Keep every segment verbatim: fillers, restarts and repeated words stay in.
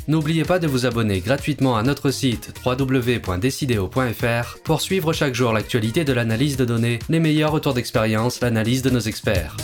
N'oubliez pas de vous abonner gratuitement à notre site w w w point decideo point f r pour suivre chaque jour l'actualité de l'analyse de données, les meilleurs retours d'expérience, l'analyse de nos experts.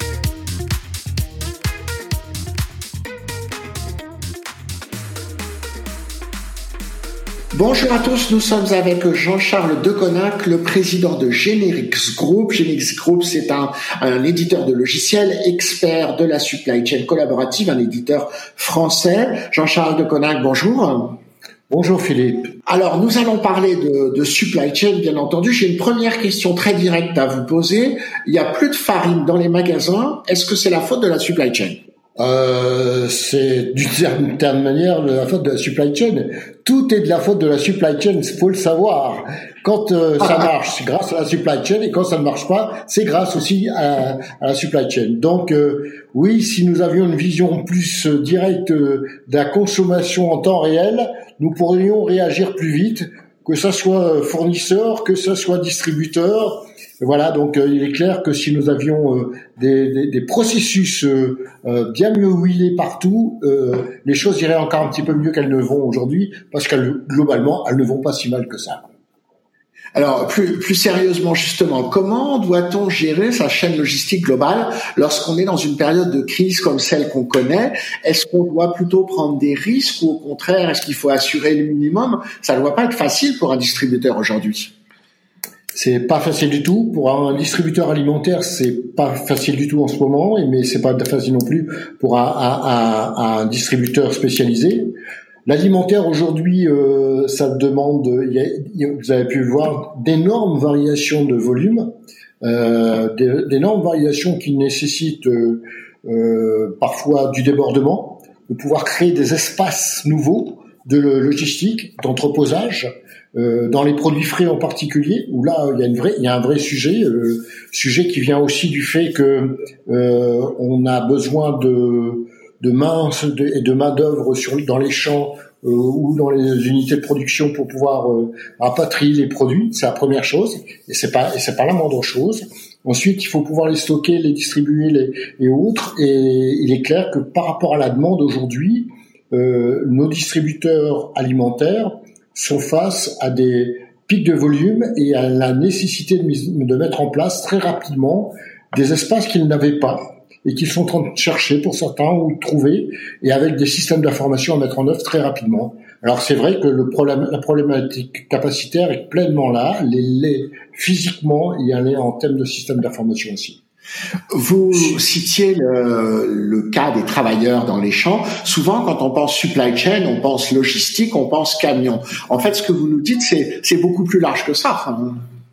Bonjour à tous, nous sommes avec Jean-Charles Deconinck, le président de Generics Group. Generics Group, c'est un, un éditeur de logiciels, expert de la supply chain collaborative, un éditeur français. Jean-Charles Deconinck, bonjour. Bonjour Philippe. Alors, nous allons parler de, de supply chain, bien entendu. J'ai une première question très directe à vous poser. Il n'y a plus de farine dans les magasins. Est-ce que c'est la faute de la supply chain ? Euh, c'est d'une certaine manière la faute de la supply chain. Tout est de la faute de la supply chain, faut le savoir. Quand euh, ça marche, c'est grâce à la supply chain, et quand ça ne marche pas, c'est grâce aussi à, à la supply chain. Donc euh, oui, si nous avions une vision plus euh, directe euh, de la consommation en temps réel, nous pourrions réagir plus vite, que ça soit fournisseur, que ça soit distributeur. Voilà, donc euh, il est clair que si nous avions euh, des, des, des processus euh, euh, bien mieux huilés partout, euh, les choses iraient encore un petit peu mieux qu'elles ne vont aujourd'hui, parce qu'elles globalement, elles ne vont pas si mal que ça. Alors, plus, plus sérieusement, justement, comment doit-on gérer sa chaîne logistique globale lorsqu'on est dans une période de crise comme celle qu'on connaît ? Est-ce qu'on doit plutôt prendre des risques ou au contraire, est-ce qu'il faut assurer le minimum ? Ça ne doit pas être facile pour un distributeur aujourd'hui. C'est pas facile du tout. Pour un distributeur alimentaire, c'est pas facile du tout en ce moment, mais c'est pas facile non plus pour un, un, un, un distributeur spécialisé. L'alimentaire aujourd'hui, euh, ça demande, il y a, vous avez pu le voir, d'énormes variations de volume, euh, d'énormes variations qui nécessitent euh, euh, parfois du débordement, de pouvoir créer des espaces nouveaux de logistique, d'entreposage, euh, dans les produits frais en particulier, où là il y a une vraie, il y a un vrai sujet, euh, sujet qui vient aussi du fait que euh, on a besoin de de main et de main d'œuvre sur dans les champs euh, ou dans les unités de production pour pouvoir euh, rapatrier les produits. C'est la première chose, et c'est pas et c'est pas la moindre chose. Ensuite, il faut pouvoir les stocker, les distribuer, les et autres. Et il est clair que par rapport à la demande aujourd'hui, euh, nos distributeurs alimentaires sont face à des pics de volume et à la nécessité de, de mettre en place très rapidement des espaces qu'ils n'avaient pas et qu'ils sont en train de chercher pour certains ou de trouver, et avec des systèmes d'information à mettre en œuvre très rapidement. Alors c'est vrai que le problème, la problématique capacitaire est pleinement là, les, les physiquement, il y a en termes de système d'information aussi. Vous citiez le, le cas des travailleurs dans les champs. Souvent, quand on pense supply chain, on pense logistique, on pense camion. En fait, ce que vous nous dites, c'est, c'est beaucoup plus large que ça. Enfin,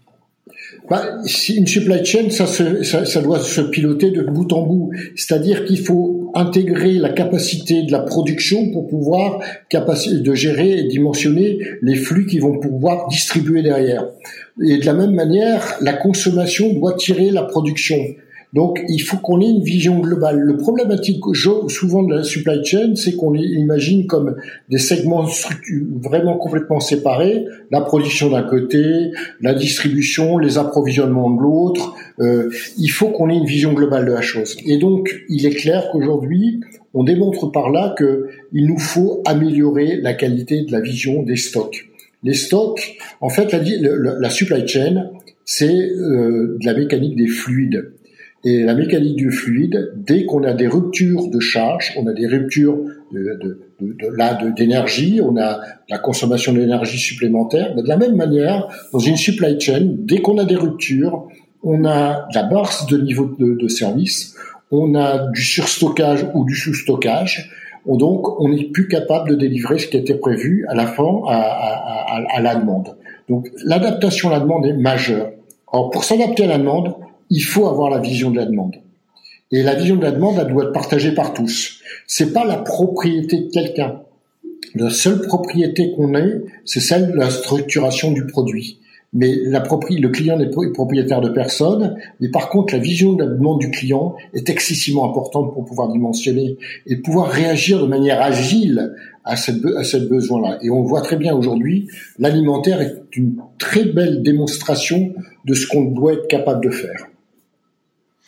bah, une supply chain, ça, se, ça, ça doit se piloter de bout en bout. C'est-à-dire qu'il faut intégrer la capacité de la production pour pouvoir capaci- de gérer et dimensionner les flux qui vont pouvoir distribuer derrière. Et de la même manière, la consommation doit tirer la production. Donc, il faut qu'on ait une vision globale. Le problématique souvent de la supply chain, c'est qu'on imagine comme des segments vraiment complètement séparés, la production d'un côté, la distribution, les approvisionnements de l'autre. Euh, il faut qu'on ait une vision globale de la chose. Et donc, il est clair qu'aujourd'hui, on démontre par là que il nous faut améliorer la qualité de la vision des stocks. Les stocks, en fait, la, la, la supply chain, c'est euh, de la mécanique des fluides. Et la mécanique du fluide, dès qu'on a des ruptures de charge, on a des ruptures de, de, de, de, là, de, d'énergie, on a la consommation d'énergie supplémentaire. Mais de la même manière, dans une supply chain, dès qu'on a des ruptures, on a de la baisse de niveau de, de service, on a du surstockage ou du sous-stockage. Donc, on n'est plus capable de délivrer ce qui était prévu à la fin, à, à, à, à la demande. Donc, l'adaptation à la demande est majeure. Alors, pour s'adapter à la demande, il faut avoir la vision de la demande. Et la vision de la demande, elle doit être partagée par tous. C'est pas la propriété de quelqu'un. La seule propriété qu'on ait, c'est celle de la structuration du produit. Mais la propri- le client n'est propriétaire de personne. Mais par contre, la vision de la demande du client est excessivement importante pour pouvoir dimensionner et pouvoir réagir de manière agile à cette, be- à cette besoin-là. Et on voit très bien aujourd'hui, l'alimentaire est une très belle démonstration de ce qu'on doit être capable de faire.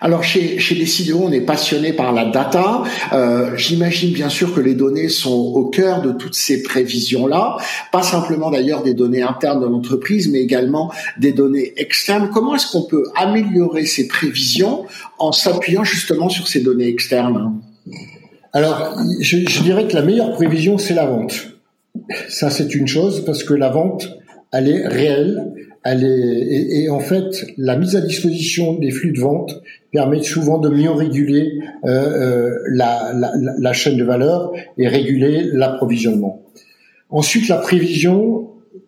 Alors chez chez Decideo, on est passionné par la data. Euh, j'imagine bien sûr que les données sont au cœur de toutes ces prévisions-là, pas simplement d'ailleurs des données internes de l'entreprise, mais également des données externes. Comment est-ce qu'on peut améliorer ces prévisions en s'appuyant justement sur ces données externes? Alors, je, je dirais que la meilleure prévision, c'est la vente. Ça, c'est une chose, parce que la vente, elle est réelle. Elle est, et, et en fait, la mise à disposition des flux de vente permet souvent de mieux réguler euh, euh, la, la, la chaîne de valeur et réguler l'approvisionnement. Ensuite, la prévision,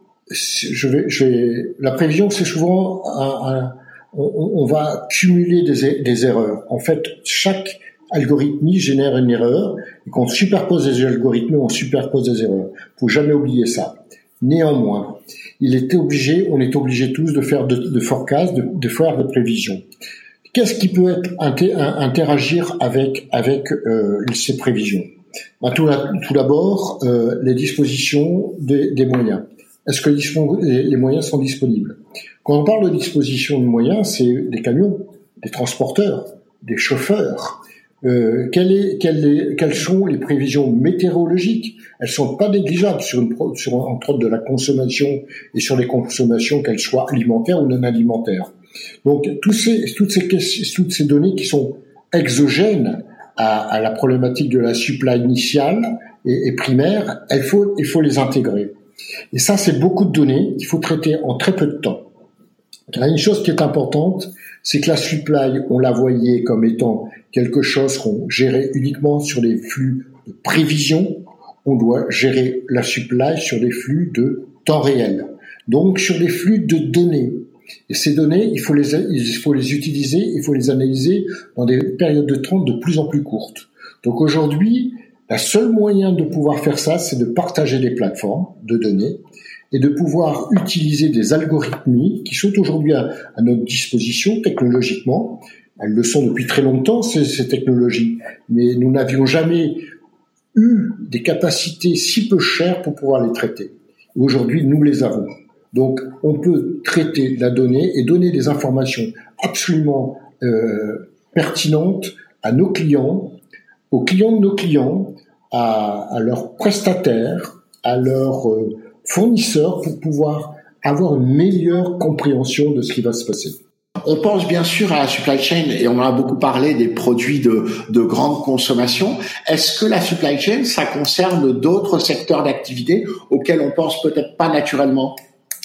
je vais, je vais, la prévision, c'est souvent un, un, on, on va cumuler des, des erreurs. En fait, chaque algorithmie génère une erreur, et quand on superpose des algorithmes, on superpose des erreurs. Faut jamais oublier ça. Néanmoins, il est obligé, on est obligé tous de faire de, de forecast, de, de faire des prévisions. Qu'est-ce qui peut être inter, interagir avec avec euh, ces prévisions? Ben, tout, tout d'abord, euh, les dispositions des, des moyens. Est-ce que les, les moyens sont disponibles? Quand on parle de disposition de moyens, c'est des camions, des transporteurs, des chauffeurs. Euh, quelle est, quelle est, quelles sont les prévisions météorologiques? Elles sont pas négligeables sur, une, sur entre autres de la consommation et sur les consommations, qu'elles soient alimentaires ou non alimentaires. Donc tous ces, toutes ces toutes ces données qui sont exogènes à, à la problématique de la supply initiale et, et primaire, il faut il faut les intégrer. Et ça, c'est beaucoup de données qu'il faut traiter en très peu de temps. Il y a une chose qui est importante, c'est que la supply, on la voyait comme étant quelque chose qu'on gérait uniquement sur les flux de prévision. On doit gérer la supply sur les flux de temps réel. Donc, sur les flux de données. Et ces données, il faut les, il faut les utiliser, il faut les analyser dans des périodes de temps de plus en plus courtes. Donc aujourd'hui, la seule moyen de pouvoir faire ça, c'est de partager des plateformes de données et de pouvoir utiliser des algorithmes qui sont aujourd'hui à, à notre disposition technologiquement. Elles le sont depuis très longtemps, ces, ces technologies, mais nous n'avions jamais eu des capacités si peu chères pour pouvoir les traiter. Aujourd'hui, nous les avons. Donc, on peut traiter la donnée et donner des informations absolument euh, pertinentes à nos clients, aux clients de nos clients, à, à leurs prestataires, à leurs euh, fournisseurs, pour pouvoir avoir une meilleure compréhension de ce qui va se passer. On pense bien sûr à la supply chain et on en a beaucoup parlé des produits de, de grande consommation. Est-ce que la supply chain, ça concerne d'autres secteurs d'activité auxquels on pense peut-être pas naturellement?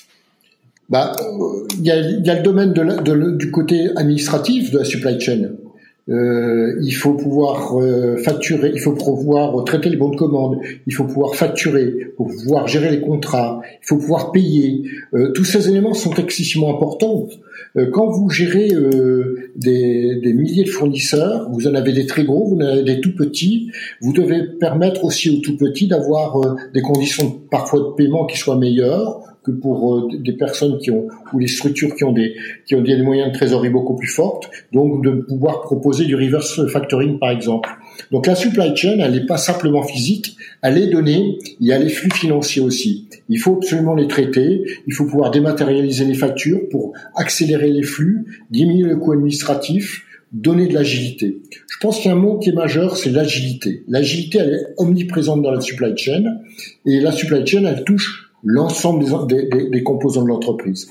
Bah, il y a, il y a le domaine de la, de, du côté administratif de la supply chain. Euh, il faut pouvoir euh, facturer, il faut pouvoir traiter les bons de commande, il faut pouvoir facturer, il faut pouvoir gérer les contrats, il faut pouvoir payer. Euh, tous ces éléments sont excessivement importants. Euh, quand vous gérez euh, des, des milliers de fournisseurs, vous en avez des très gros, vous en avez des tout petits, vous devez permettre aussi aux tout petits d'avoir euh, des conditions parfois de paiement qui soient meilleures que pour euh, des personnes qui ont, ou les structures qui ont des, qui ont des moyens de trésorerie beaucoup plus fortes, donc de pouvoir proposer du reverse factoring par exemple. Donc la supply chain, elle n'est pas simplement physique, elle est donnée, il y a les flux financiers aussi. Il faut absolument les traiter, il faut pouvoir dématérialiser les factures pour accélérer les flux, diminuer le coût administratif, donner de l'agilité. Je pense qu'il y a un mot qui est majeur, c'est l'agilité. L'agilité, elle est omniprésente dans la supply chain, et la supply chain, elle touche l'ensemble des, des, des composants de l'entreprise.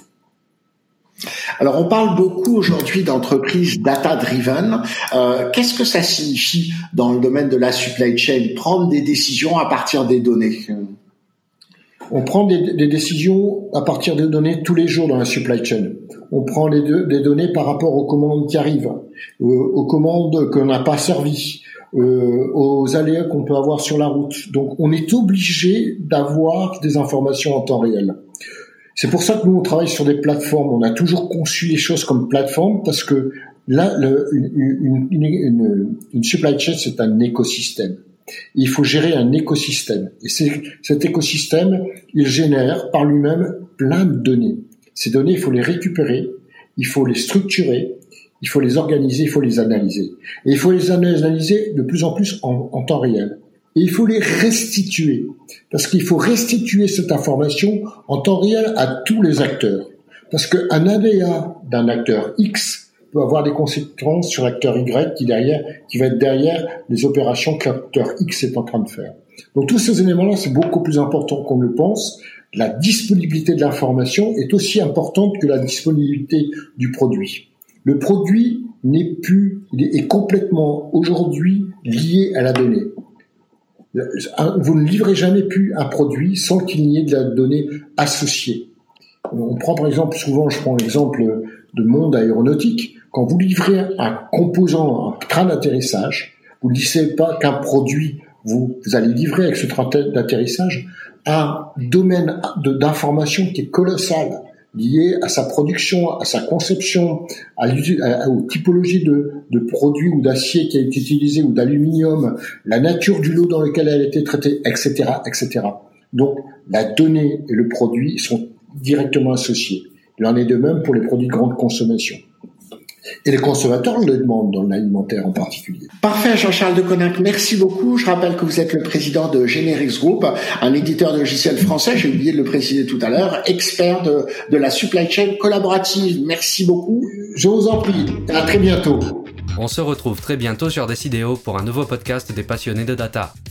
Alors, on parle beaucoup aujourd'hui d'entreprises data-driven. Euh, qu'est-ce que ça signifie dans le domaine de la supply chain, prendre des décisions à partir des données? On prend des, des décisions à partir des données tous les jours dans la supply chain. On prend les, des données par rapport aux commandes qui arrivent, euh, aux commandes qu'on n'a pas servies, Euh, aux aléas qu'on peut avoir sur la route. Donc, on est obligé d'avoir des informations en temps réel. C'est pour ça que nous, on travaille sur des plateformes. On a toujours conçu les choses comme plateforme parce que là, le, une, une, une, une, une supply chain, c'est un écosystème. Et il faut gérer un écosystème. Et c'est, cet écosystème, il génère par lui-même plein de données. Ces données, il faut les récupérer, il faut les structurer, il faut les organiser, il faut les analyser. Et il faut les analyser de plus en plus en, en temps réel. Et il faut les restituer. Parce qu'il faut restituer cette information en temps réel à tous les acteurs. Parce qu'un A D A d'un acteur X peut avoir des conséquences sur l'acteur Y qui derrière, qui va être derrière les opérations que l'acteur X est en train de faire. Donc tous ces éléments-là, c'est beaucoup plus important qu'on le pense. La disponibilité de l'information est aussi importante que la disponibilité du produit. Le produit n'est plus, il est complètement aujourd'hui lié à la donnée. Vous ne livrez jamais plus un produit sans qu'il n'y ait de la donnée associée. On prend par exemple, souvent je prends l'exemple de monde aéronautique, quand vous livrez un composant, un train d'atterrissage, vous ne dites pas qu'un produit, vous, vous allez livrer avec ce train d'atterrissage un domaine de, d'information qui est colossal, lié à sa production, à sa conception, à, à, aux typologies de, de produits ou d'acier qui a été utilisé ou d'aluminium, la nature du lot dans lequel elle a été traitée, et cetera, et cetera. Donc, la donnée et le produit sont directement associés. Il en est de même pour les produits de grande consommation. Et les consommateurs le demandent dans l'alimentaire en particulier. Parfait, Jean-Charles Deconinck, merci beaucoup. Je rappelle que vous êtes le président de Generix Group, un éditeur de logiciels français, j'ai oublié de le préciser tout à l'heure, expert de, de la supply chain collaborative. Merci beaucoup. Je vous en prie, à très bientôt. On se retrouve très bientôt sur Decideo pour un nouveau podcast des passionnés de data.